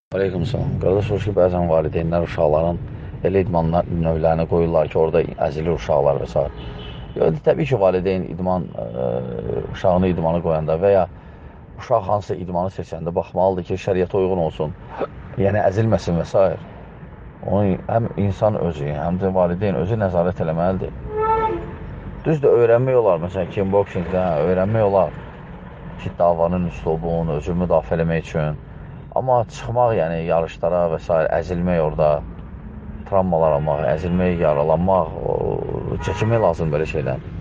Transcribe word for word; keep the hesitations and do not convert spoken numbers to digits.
Aleyküm salam. Qardaş, olur ki, bəzən valideynlər uşaqların elə idman növlərini qoyurlar ki, orada əzilir uşaqlar və s. Yox, təbii ki, valideyn idman, ə, uşağını idmanı qoyanda və ya uşaq hansısa idmanı seçəndə baxmalıdır ki, şəriyyətə uyğun olsun, yəni əzilməsin və s. Onu həm insan özü, həm də valideyn özü nəzarət eləməlidir. Düzdür, öyrənmək olar, məsələn, kickboxingdə öyrənmək olar ki, davanın üslubunu, özünü müdafiə eləmək üçün. Amma çıxmaq, yəni yarışlara və s. əzilmək orada, travmalar almaq, əzilmək, yaralanmaq, çəkinmək lazım belə şeylər.